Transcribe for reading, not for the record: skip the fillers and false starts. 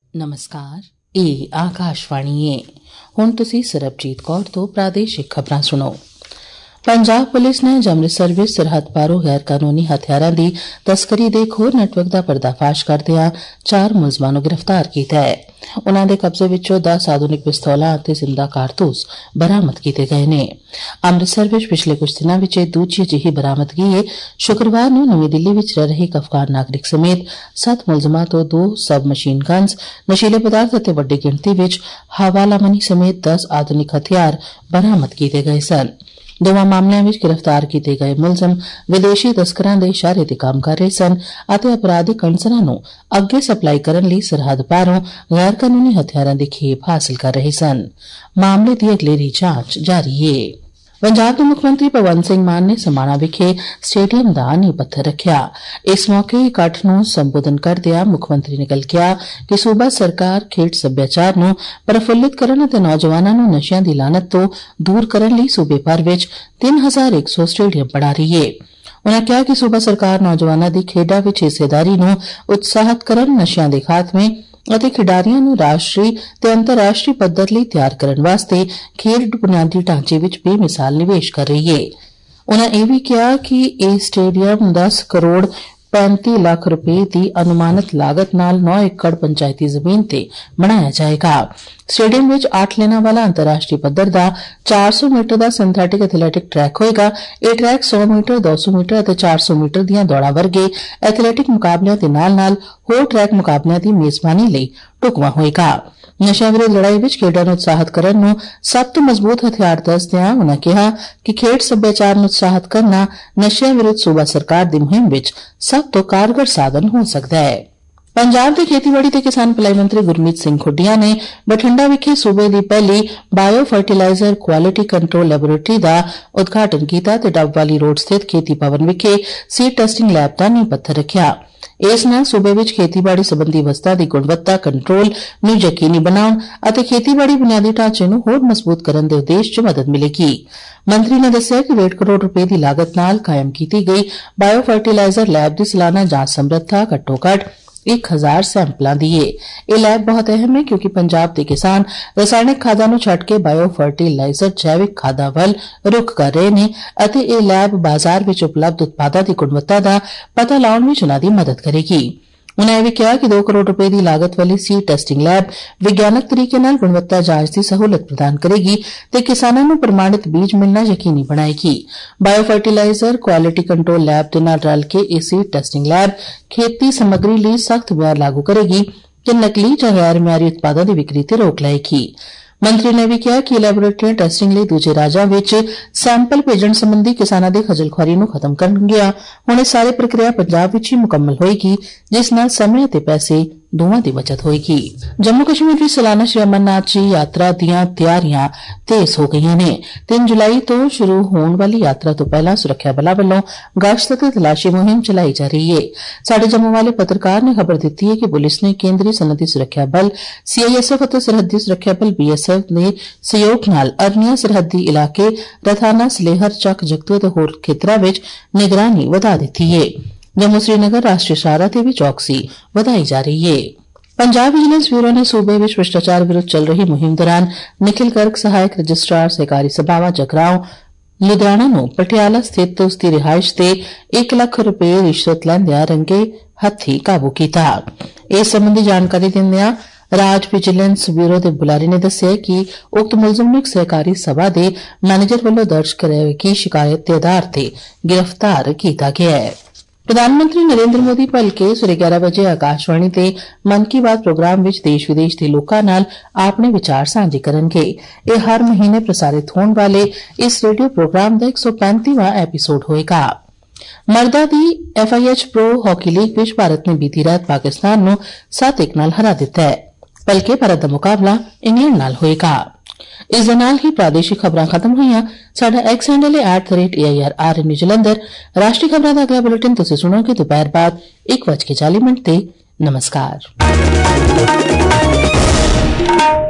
ਨਮਸਕਾਰ, ਇਹ ਆਕਾਸ਼ਵਾਣੀ ਹੈ। ਹੁਣ ਤੁਸੀਂ ਸਰਬਜੀਤ ਕੌਰ ਤੋਂ ਪ੍ਰਾਦੇਸ਼ਿਕ ਖਬਰਾਂ ਸੁਣੋ। ਪੰਜਾਬ ਪੁਲਿਸ ਨੇ ਅੰਮ੍ਰਿਤਸਰ ਵਿੱਚ ਸਰਹੱਦ ਪਾਰੋਂ ਗੈਰ ਕਾਨੂੰਨੀ ਹਥਿਆਰਾਂ ਦੀ ਤਸਕਰੀ ਦੇ ਇੱਕ ਹੋਰ ਨੈਟਵਰਕ ਦਾ ਪਰਦਾਫਾਸ਼ ਕਰਦਿਆਂ 4 ਮੁਲਜ਼ਮਾਂ ਨੂੰ ਗ੍ਰਿਫਤਾਰ ਕੀਤਾ ਹੈ। ਉਨ੍ਹਾਂ ਦੇ ਕਬਜ਼ੇ ਵਿੱਚੋਂ 10 ਆਧੁਨਿਕ ਪਿਸਤੌਲਾਂ ਅਤੇ ਜ਼ਿੰਦਾ ਕਾਰਤੂਸ ਬਰਾਮਦ ਕੀਤੇ ਗਏ ਨੇ। ਅੰਮ੍ਰਿਤਸਰ ਵਿੱਚ ਪਿਛਲੇ ਕੁਝ ਦਿਨਾਂ ਵਿੱਚ ਇਹ ਦੂਜੀ ਅਜਿਹੀ ਬਰਾਮਦਗੀ ਹੈ। ਸ਼ੁੱਕਰਵਾਰ ਨੂੰ ਨਵੀਂ ਦਿੱਲੀ ਵਿੱਚ ਰਹਿ ਰਹੇ ਇੱਕ ਅਫਗਾਨ ਨਾਗਰਿਕ ਸਮੇਤ 7 ਮੁਲਜ਼ਮਾਂ ਤੋਂ 2 ਸਬ ਮਸ਼ੀਨ ਗਨਜ਼, ਨਸ਼ੀਲੇ ਪਦਾਰਥ ਅਤੇ ਵੱਡੀ ਗਿਣਤੀ ਵਿੱਚ ਹਵਾਲਾ ਮਨੀ ਸਮੇਤ 10 ਆਧੁਨਿਕ ਹਥਿਆਰ ਬਰਾਮਦ ਕੀਤੇ ਗਏ ਸਨ। ਦੋਵਾਂ ਮਾਮਲਿਆਂ ਵਿੱਚ ਗ੍ਰਿਫਤਾਰ ਕੀਤੇ ਗਏ ਮੁਲਜ਼ਮ ਵਿਦੇਸ਼ੀ ਤਸਕਰਾਂ ਦੇ ਇਸ਼ਾਰੇ ਤੇ ਕੰਮ ਕਰ ਰਹੇ ਸਨ ਅਤੇ ਅਪਰਾਧਿਕ ਅਨਸਰਾਂ ਨੂੰ ਅੱਗੇ ਸਪਲਾਈ ਕਰਨ ਲਈ ਸਰਹੱਦ ਪਾਰੋਂ ਗੈਰ ਕਾਨੂੰਨੀ ਹਥਿਆਰਾਂ ਦੀ ਖੇਪ ਹਾਸਲ ਕਰ ਰਹੇ ਸਨ। ਮਾਮਲੇ ਦੀ ਅਗਲੇਰੀ ਜਾਂਚ ਜਾਰੀ ਹੈ। ਪੰਜਾਬ ਦੇ ਮੁੱਖ ਮੰਤਰੀ ਭਗਵੰਤ ਸਿੰਘ ਮਾਨ ਨੇ ਸਮਾਣਾ ਵਿਖੇ ਸਟੇਡੀਅਮ ਦਾ ਨੀਂਹ ਪੱਥਰ ਰੱਖਿਆ। ਇਸ ਮੌਕੇ ਇਕੱਠ ਨੂੰ ਸੰਬੋਧਨ ਕਰਦਿਆਂ ਮੁੱਖ ਮੰਤਰੀ ਨੇ ਕਿਹਾ ਕਿ ਸੂਬਾ ਸਰਕਾਰ ਖੇਡ ਸੱਭਿਆਚਾਰ ਨੂੰ ਪ੍ਰਫੁੱਲਿਤ ਕਰਨ ਅਤੇ ਨੌਜਵਾਨਾਂ ਨੂੰ ਨਸ਼ਿਆਂ ਦੀ ਲਾਨਤ ਤੋਂ ਦੂਰ ਕਰਨ ਲਈ ਸੂਬੇ ਭਰ ਵਿੱਚ 3100 ਸਟੇਡੀਅਮ ਬਣਾ ਰਹੀ ਹੈ। ਉਨ੍ਹਾਂ ਕਿਹਾ ਕਿ ਸੂਬਾ ਸਰਕਾਰ ਨੌਜਵਾਨਾਂ ਦੀ ਖੇਡਾਂ ਵਿੱਚ ਹਿੱਸੇਦਾਰੀ ਨੂੰ ਉਤਸ਼ਾਹਿਤ ਕਰਨ, ਨਸ਼ਿਆਂ ਦੇ ਖਾਤਮੇ ਅਤੇ ਖਿਡਾਰੀਆਂ ਨੂੰ ਰਾਸ਼ਟਰੀ ਤੇ ਅੰਤਰਰਾਸ਼ਟਰੀ ਪੱਧਰ ਲਈ ਤਿਆਰ ਕਰਨ ਵਾਸਤੇ ਖੇਡ ਬੁਨਿਆਦੀ ਢਾਂਚੇ ਵਿੱਚ ਬੇਮਿਸਾਲ ਨਿਵੇਸ਼ ਕਰ ਰਹੀ ਹੈ। ਉਨ੍ਹਾਂ ਇਹ ਵੀ ਕਿਹਾ ਕਿ ਇਹ ਸਟੇਡੀਅਮ 10 ਕਰੋੜ 35 ਲੱਖ ਰੁਪਏ ਦੀ ਅਨੁਮਾਨਿਤ ਲਾਗਤ ਨਾਲ 9 ਏਕੜ ਪੰਚਾਇਤੀ ਜ਼ਮੀਨ ਤੇ ਬਣਾਇਆ ਜਾਏਗਾ। ਸਟੇਡੀਅਮ ਵਿੱਚ 8 ਲੇਨਾਂ ਵਾਲਾ ਅੰਤਰਰਾਸ਼ਟਰੀ ਪੱਧਰ ਦਾ 400 ਮੀਟਰ ਦਾ ਸਿੰਥੈਟਿਕ ਐਥਲੈਟਿਕ ਟਰੈਕ ਹੋਏਗਾ। ਇਹ ਟਰੈਕ 100 ਮੀਟਰ, 200 ਮੀਟਰ ਅਤੇ 400 ਮੀਟਰ ਦੀਆਂ ਦੌੜਾਂ ਵਰਗੇ ਐਥਲੈਟਿਕ ਮੁਕਾਬਲਿਆਂ ਦੇ ਨਾਲ-ਨਾਲ ਹੋਰ ਟਰੈਕ ਮੁਕਾਬਲਿਆਂ ਦੀ ਮੇਜ਼ਬਾਨੀ ਲਈ ਢੁਕਵਾਂ ਹੋਏਗਾ। ਨਸ਼ਿਆਂ ਵਿਰੁੱਧ ਲੜਾਈ ਵਿੱਚ ਖੇਡਾਂ ਨੂੰ ਉਤਸ਼ਾਹਿਤ ਕਰਨ ਨੂੰ ਸਭ ਤੋਂ ਮਜ਼ਬੂਤ ਹਥਿਆਰ ਦੱਸਦਿਆਂ ਉਨ੍ਹਾਂ ਕਿਹਾ ਕਿ ਖੇਡ ਸੱਭਿਆਚਾਰ ਨੂੰ ਉਤਸ਼ਾਹਿਤ ਕਰਨਾ ਨਸ਼ਿਆਂ ਵਿਰੁੱਧ ਸੂਬਾ ਸਰਕਾਰ ਦੀ ਮੁਹਿੰਮ ਵਿੱਚ ਸਭ ਤੋਂ ਕਾਰਗਰ ਸਾਧਨ ਹੋ ਸਕਦਾ ਹੈ। ਪੰਜਾਬ ਦੇ ਖੇਤੀਬਾੜੀ ਤੇ ਕਿਸਾਨ ਭਲਾਈ ਮੰਤਰੀ ਗੁਰਮੀਤ ਸਿੰਘ ਖੁੱਡੀਆਂ ਨੇ ਬਠਿੰਡਾ ਵਿਖੇ ਸੂਬੇ ਦੀ ਪਹਿਲੀ bio fertiliser quality control laboratory ਦਾ ਉਦਘਾਟਨ ਕੀਤਾ ਤੇ ਡੱਬਵਾਲੀ ਰੋਡ ਸਥਿਤ ਖੇਤੀ ਭਵਨ ਵਿਖੇ ਸੀਡ ਟੈਸਟਿੰਗ ਲੈਬ ਦਾ ਨੀਂਹ ਪੱਥਰ ਰੱਖਿਆ। ਇਸ ਨਾਲ ਸੂਬੇ ਵਿੱਚ ਖੇਤੀਬਾੜੀ ਸੰਬੰਧੀ ਵਸਤਾਂ ਦੀ ਗੁਣਵੱਤਾ ਕੰਟਰੋਲ ਨੂੰ ਯਕੀਨੀ ਬਣਾਉਣ ਅਤੇ ਖੇਤੀਬਾੜੀ ਬੁਨਿਆਦੀ ਢਾਂਚੇ ਨੂੰ ਹੋਰ ਮਜ਼ਬੂਤ ਕਰਨ ਦੇ ਉਦੇਸ਼ 'ਚ ਮਦਦ ਮਿਲੇਗੀ। ਮੰਤਰੀ ਨੇ ਦੱਸਿਆ ਕਿ 1.5 ਕਰੋੜ ਰੁਪਏ ਦੀ ਲਾਗਤ ਨਾਲ ਕਾਇਮ ਕੀਤੀ ਗਈ ਬਾਇਓ ਫਰਟੀਲਾਈਜ਼ਰ ਲੈਬ ਦੀ ਸਾਲਾਨਾ ਜਾਂਚ ਸਮਰੱਥਾ ਘੱਟੋ-ਘੱਟ 1000 ਸੈਂਪਲਾਂ ਦੀ ਹੈ। ਇਹ ਲੈਬ ਬਹੁਤ ਅਹਿਮ ਹੈ ਕਿਉਂਕਿ ਪੰਜਾਬ ਦੇ ਕਿਸਾਨ ਰਸਾਇਣਕ ਖਾਦਾਂ ਨੂੰ ਛੱਡ ਕੇ ਬਾਇਓ ਫਰਟੀਲਾਈਜ਼ਰ ਜੈਵਿਕ ਖਾਦਾਂ ਵੱਲ ਰੁਖ ਕਰ ਰਹੇ ਨੇ ਅਤੇ ਇਹ ਲੈਬ ਬਾਜ਼ਾਰ ਵਿੱਚ ਉਪਲਬਧ ਉਤਪਾਦਾਂ ਦੀ ਗੁਣਵੱਤਾ ਦਾ ਪਤਾ ਲਾਉਣ ਵਿੱਚ ਉਨ੍ਹਾਂ ਦੀ ਮਦਦ ਕਰੇਗੀ। ਉਨ੍ਹਾਂ ਇਹ ਵੀ ਕਿਹਾ ਕਿ 2 ਕਰੋੜ ਰੁਪਏ ਦੀ ਲਾਗਤ ਵਾਲੀ ਸੀਡ ਟੈਸਟਿੰਗ ਲੈਬ ਵਿਗਿਆਨਕ ਤਰੀਕੇ ਨਾਲ ਗੁਣਵੱਤਾ ਜਾਂਚ ਦੀ ਸਹੂਲਤ ਪ੍ਰਦਾਨ ਕਰੇਗੀ ਤੇ ਕਿਸਾਨਾਂ ਨੂੰ ਪ੍ਰਮਾਣਿਤ ਬੀਜ ਮਿਲਣਾ ਯਕੀਨੀ ਬਣਾਏਗੀ। Bio fertiliser quality control lab ਦੇ ਨਾਲ ਰਲ ਕੇ ਇਹ ਸੀਡ ਟੈਸਟਿੰਗ ਲੈਬ ਖੇਤੀ ਸਮੱਗਰੀ ਲਈ ਸਖਤ ਮਿਆਰ ਲਾਗੂ ਕਰੇਗੀ ਤੇ ਨਕਲੀ ਜਾਂ ਗੈਰ ਮਿਆਰੀ ਉਤਪਾਦਾਂ ਦੀ ਵਿਕਰੀ ਤੇ ਰੋਕ ਲਾਏਗੀ। ਮੰਤਰੀ ਨੇ ਵੀ ਕਿਹਾ ਕਿ ਲੈਬੋਰੇਟਰੀਆਂ ਟੈਸਟਿੰਗ ਲਈ ਦੂਜੇ ਰਾਜਾਂ ਵਿੱਚ ਸੈਂਪਲ ਭੇਜਣ ਸੰਬੰਧੀ ਕਿਸਾਨਾਂ ਦੀ ਖੱਜਲਖੁਆਰੀ ਨੂੰ ਖਤਮ ਕਰਨਗੀਆਂ। ਹੁਣ ਇਹ ਸਾਰੀ ਪ੍ਰਕਿਰਿਆ ਪੰਜਾਬ ਵਿੱਚ ਹੀ ਮੁਕੰਮਲ ਹੋਏਗੀ ਜਿਸ ਨਾਲ ਸਮੇਂ ਅਤੇ ਪੈਸੇ ਦੋਵਾਂ ਦੀ ਬਚਤ ਹੋਏਗੀ। ਜੰਮੂ ਕਸ਼ਮੀਰ ਦੀ ਸਾਲਾਨਾ ਸ਼੍ਰੀ ਅਮਰਨਾਥ ਜੀ ਯਾਤਰਾ ਦੀਆਂ ਤਿਆਰੀਆਂ ਤੇਜ਼ ਹੋ ਗਈਆਂ ਨੇ। 3 ਜੁਲਾਈ ਤੋਂ ਸ਼ੁਰੂ ਹੋਣ ਵਾਲੀ ਯਾਤਰਾ ਤੋਂ ਪਹਿਲਾਂ ਸੁਰੱਖਿਆ ਬਲਾਂ ਵੱਲੋਂ ਗਸ਼ਤ ਅਤੇ ਤਲਾਸ਼ੀ ਮੁਹਿੰਮ ਚਲਾਈ ਜਾ ਰਹੀ ਹੈ। ਸਾਡੇ ਜੰਮੂ ਵਾਲੇ ਪੱਤਰਕਾਰ ਨੇ ਖਬਰ ਦਿੱਤੀ ਹੈ ਕਿ ਪੁਲਿਸ ਨੇ ਕੇਂਦਰੀ ਸਨਅਤੀ ਸੁਰੱਖਿਆ ਬਲ CISF ਅਤੇ ਸਰਹੱਦੀ ਸੁਰੱਖਿਆ ਬਲ BSF ਦੇ ਸਹਿਯੋਗ ਨਾਲ ਅਰਨੀਆ ਸਰਹੱਦੀ ਇਲਾਕੇ ਰਥਾਨਾ, ਸਲੇਹਰ, ਚੱਕ, ਜਗਤੂ ਅਤੇ ਹੋਰ ਖੇਤਰਾਂ ਵਿੱਚ ਨਿਗਰਾਨੀ ਵਧਾ ਦਿੱਤੀ ਹੈ। ਜੰਮੂ ਸ੍ਰੀਨਗਰ ਰਾਸ਼ਟਰੀ ਸ਼ਾਹਰਾਹ ਤੇ ਵੀ ਚੌਕਸੀ ਵਧਾਈ ਜਾ ਰਹੀ ਹੈ। ਪੰਜਾਬ ਵਿਜੀਲੈਂਸ ਬਿਊਰੋ ਨੇ ਸੂਬੇ ਵਿੱਚ ਭ੍ਰਿਸ਼ਟਾਚਾਰ ਵਿਰੁੱਧ ਚੱਲ ਰਹੀ ਮੁਹਿੰਮ ਦੌਰਾਨ ਨਿਖਿਲ ਗਰਗ ਸਹਾਇਕ ਰਜਿਸਟਰਾਰ ਸਹਿਕਾਰੀ ਸਭਾਵਾਂ ਜਗਰਾਉਂ ਲੁਧਿਆਣਾ ਨੂੰ ਪਟਿਆਲਾ ਸਥਿਤ ਉਸ ਦੀ ਰਿਹਾਇਸ਼ ਤੇ 1 ਲੱਖ ਰੁਪਏ ਰਿਸ਼ਵਤ ਲੈਂਦਿਆਂ ਰੰਗੇ ਹੱਥੀਂ ਕਾਬੂ ਕੀਤਾ। ਇਸ ਸੰਬੰਧੀ ਜਾਣਕਾਰੀ ਦਿੰਦਿਆਂ ਰਾਜ ਵਿਜੀਲੈਂਸ ਬਿਊਰੋ ਦੇ ਬੁਲਾਰੇ ਨੇ ਦੱਸਿਆ ਕਿ ਉਕਤ ਮੁਲਜ਼ਮ ਨੂੰ ਇੱਕ ਸਹਿਕਾਰੀ ਸਭਾ ਦੇ ਮੈਨੇਜਰ ਵੱਲੋਂ ਦਰਜ ਕਰਾਈ ਗਈ ਸ਼ਿਕਾਇਤ ਦੇ ਆਧਾਰ ਤੇ ਗ੍ਰਿਫਤਾਰ ਕੀਤਾ ਗਿਆ ਹੈ। ਪ੍ਰਧਾਨ ਮੰਤਰੀ ਨਰਿੰਦਰ ਮੋਦੀ ਭਲਕੇ ਸਵੇਰੇ 11 ਵਜੇ ਆਕਾਸ਼ਵਾਣੀ ਤੇ ਮਨ ਕੀ ਬਾਤ ਪ੍ਰੋਗਰਾਮ ਵਿੱਚ ਦੇਸ਼ ਵਿਦੇਸ਼ ਦੇ ਲੋਕਾਂ ਨਾਲ ਆਪਣੇ ਵਿਚਾਰ ਸਾਂਝੇ ਕਰਨਗੇ। ਇਹ ਹਰ ਮਹੀਨੇ ਪ੍ਰਸਾਰਿਤ ਹੋਣ ਵਾਲੇ ਇਸ ਰੇਡੀਓ ਪ੍ਰੋਗਰਾਮ ਦਾ 135ਵਾਂ ਐਪੀਸੋਡ ਹੋਏਗਾ। ਮਰਦਾਂ ਦੀ FIH ਪ੍ਰੋ ਹਾਕੀ ਲੀਗ ਵਿੱਚ ਭਾਰਤ ਨੇ ਬੀਤੀ ਰਾਤ ਪਾਕਿਸਤਾਨ ਨੂੰ 7-1 ਨਾਲ ਹਰਾ ਦਿੱਤਾ ਹੈ। ਭਲਕੇ ਭਾਰਤ ਦਾ ਮੁਕਾਬਲਾ ਇੰਗਲੈਂਡ ਨਾਲ ਹੋਏਗਾ। ਇਸ ਦੇ ਨਾਲ ਹੀ ਪ੍ਰਾਦੇਸ਼ਿਕ ਖਬਰਾਂ ਖਤਮ ਹੋਈਆਂ। ਸਾਡਾ X ਹੈਂਡਲ ਹੈ @AIRRN ਜਲੰਧਰ। ਰਾਸ਼ਟਰੀ ਖਬਰਾਂ ਦਾ ਅਗਲਾ ਬੁਲੇਟਿਨ ਤੁਸੀਂ ਸੁਣੋਗੇ ਦੁਪਹਿਰ ਬਾਅਦ 1:40 ਤੇ। ਨਮਸਕਾਰ।